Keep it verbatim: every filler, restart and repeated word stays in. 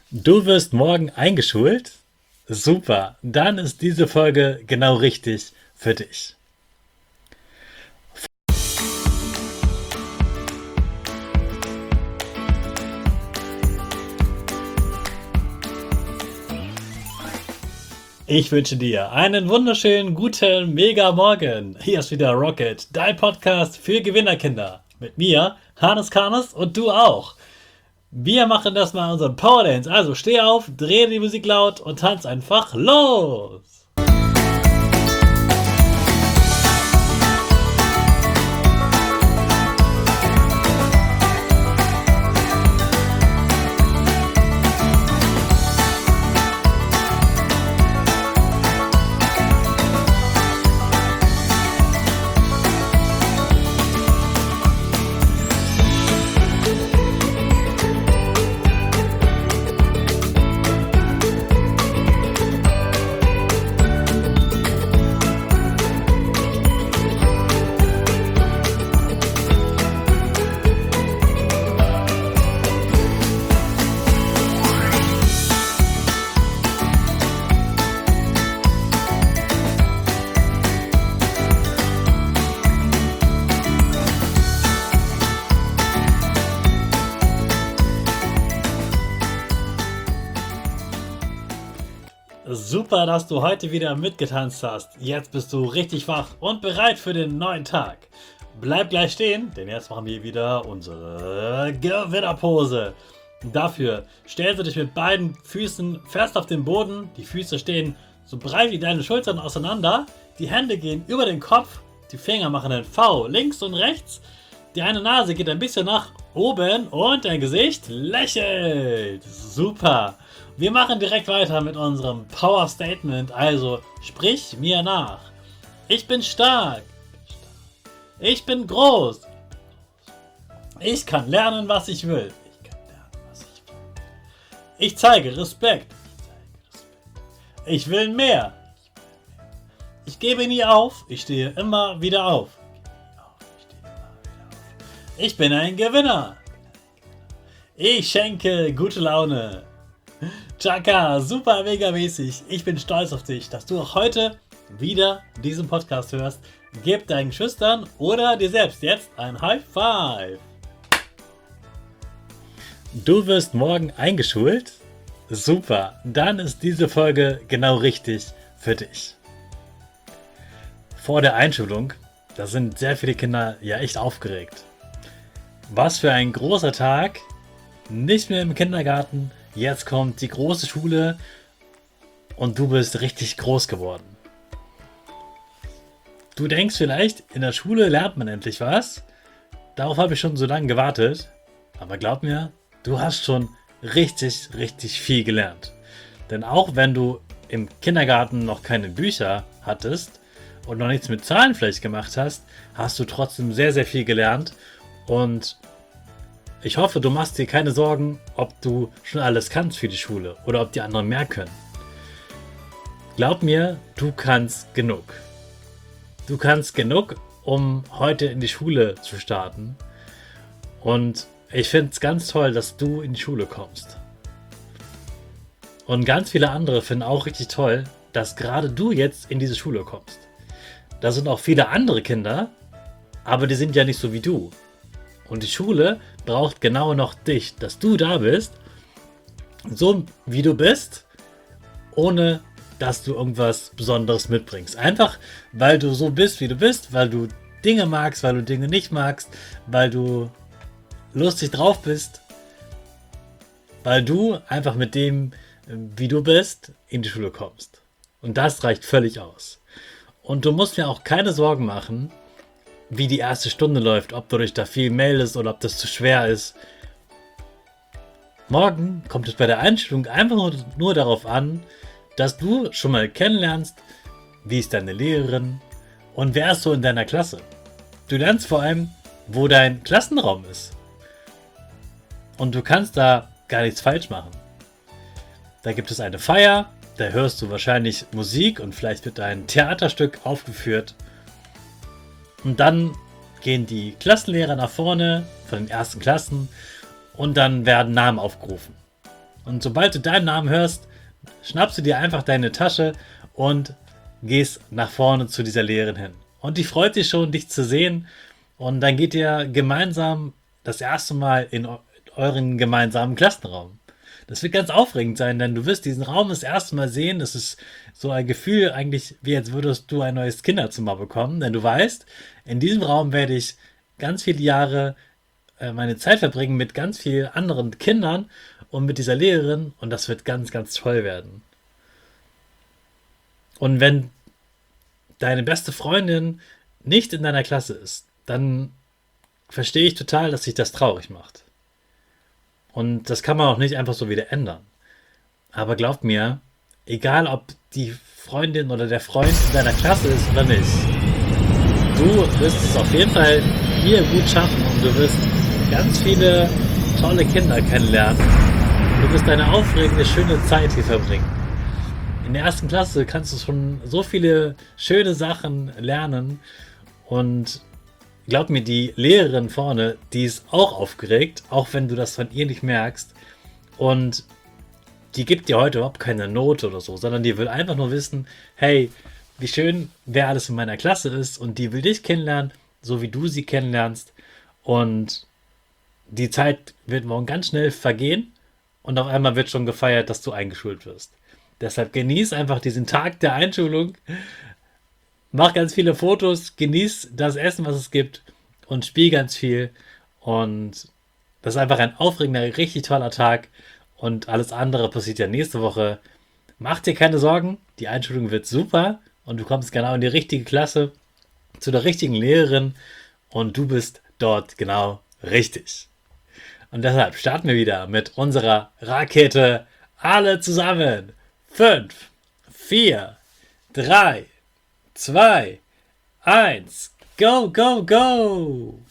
Du wirst morgen eingeschult? Super, dann ist diese Folge genau richtig für dich. Ich wünsche dir einen wunderschönen, guten, mega Morgen. Hier ist wieder Rocket, dein Podcast für Gewinnerkinder. Mit mir, Hannes Karnes und du auch. Wir machen das mal unseren Power Dance. Also steh auf, dreh die Musik laut und tanz einfach los. Super, dass du heute wieder mitgetanzt hast. Jetzt bist du richtig wach und bereit für den neuen Tag. Bleib gleich stehen, denn jetzt machen wir wieder unsere Gewinnerpose. Dafür stellst du dich mit beiden Füßen fest auf den Boden. Die Füße stehen so breit wie deine Schultern auseinander. Die Hände gehen über den Kopf. Die Finger machen ein V links und rechts. Deine Nase geht ein bisschen nach oben und dein Gesicht lächelt. Super. Wir machen direkt weiter mit unserem Power Statement. Also sprich mir nach. Ich bin stark. Ich bin groß. Ich kann lernen, was ich will. Ich kann lernen, was ich will. Ich zeige Respekt. Ich will mehr. Ich gebe nie auf. Ich stehe immer wieder auf. Ich bin ein Gewinner. Ich schenke gute Laune. Chaka, super mega mäßig. Ich bin stolz auf dich, dass du auch heute wieder diesen Podcast hörst. Gib deinen Schüchtern oder dir selbst jetzt ein High Five. Du wirst morgen eingeschult? Super, dann ist diese Folge genau richtig für dich. Vor der Einschulung, da sind sehr viele Kinder ja echt aufgeregt. Was für ein großer Tag, nicht mehr im Kindergarten, jetzt kommt die große Schule und du bist richtig groß geworden. Du denkst vielleicht, in der Schule lernt man endlich was, darauf habe ich schon so lange gewartet, aber glaub mir, du hast schon richtig, richtig viel gelernt. Denn auch wenn du im Kindergarten noch keine Bücher hattest und noch nichts mit Zahlen vielleicht gemacht hast, hast du trotzdem sehr, sehr viel gelernt. Und ich hoffe, du machst dir keine Sorgen, ob du schon alles kannst für die Schule oder ob die anderen mehr können. Glaub mir, du kannst genug. Du kannst genug, um heute in die Schule zu starten. Und ich finde es ganz toll, dass du in die Schule kommst. Und ganz viele andere finden auch richtig toll, dass gerade du jetzt in diese Schule kommst. Da sind auch viele andere Kinder, aber die sind ja nicht so wie du. Und die Schule braucht genau noch dich, dass du da bist, so wie du bist, ohne dass du irgendwas Besonderes mitbringst. Einfach, weil du so bist, wie du bist, weil du Dinge magst, weil du Dinge nicht magst, weil du lustig drauf bist, weil du einfach mit dem, wie du bist, in die Schule kommst. Und das reicht völlig aus. Und du musst mir auch keine Sorgen machen, wie die erste Stunde läuft, ob du dich da viel meldest oder ob das zu schwer ist. Morgen kommt es bei der Einstellung einfach nur, nur darauf an, dass du schon mal kennenlernst, wie ist deine Lehrerin und wer ist so in deiner Klasse. Du lernst vor allem, wo dein Klassenraum ist. Und du kannst da gar nichts falsch machen. Da gibt es eine Feier, da hörst du wahrscheinlich Musik und vielleicht wird ein Theaterstück aufgeführt. Und dann gehen die Klassenlehrer nach vorne von den ersten Klassen und dann werden Namen aufgerufen. Und sobald du deinen Namen hörst, schnappst du dir einfach deine Tasche und gehst nach vorne zu dieser Lehrerin hin. Und die freut sich schon, dich zu sehen. Und dann geht ihr gemeinsam das erste Mal in euren gemeinsamen Klassenraum. Das wird ganz aufregend sein, denn du wirst diesen Raum das erste Mal sehen. Das ist so ein Gefühl eigentlich, wie als würdest du ein neues Kinderzimmer bekommen. Denn du weißt, in diesem Raum werde ich ganz viele Jahre äh, meine Zeit verbringen mit ganz vielen anderen Kindern und mit dieser Lehrerin. Und das wird ganz, ganz toll werden. Und wenn deine beste Freundin nicht in deiner Klasse ist, dann verstehe ich total, dass sich das traurig macht. Und das kann man auch nicht einfach so wieder ändern. Aber glaubt mir, egal ob die Freundin oder der Freund in deiner Klasse ist oder nicht, du wirst es auf jeden Fall hier gut schaffen und du wirst ganz viele tolle Kinder kennenlernen. Du wirst eine aufregende, schöne Zeit hier verbringen. In der ersten Klasse kannst du schon so viele schöne Sachen lernen und glaub mir, die Lehrerin vorne, die ist auch aufgeregt, auch wenn du das von ihr nicht merkst. Und die gibt dir heute überhaupt keine Note oder so, sondern die will einfach nur wissen, hey, wie schön, wer alles in meiner Klasse ist. Und die will dich kennenlernen, so wie du sie kennenlernst. Und die Zeit wird morgen ganz schnell vergehen und auf einmal wird schon gefeiert, dass du eingeschult wirst. Deshalb genieß einfach diesen Tag der Einschulung. Mach ganz viele Fotos, genieß das Essen, was es gibt und spiel ganz viel. Und das ist einfach ein aufregender, richtig toller Tag. Und alles andere passiert ja nächste Woche. Mach dir keine Sorgen, die Einschulung wird super und du kommst genau in die richtige Klasse, zu der richtigen Lehrerin und du bist dort genau richtig. Und deshalb starten wir wieder mit unserer Rakete. Alle zusammen. Fünf, vier, drei, zwei, eins, go, go, go!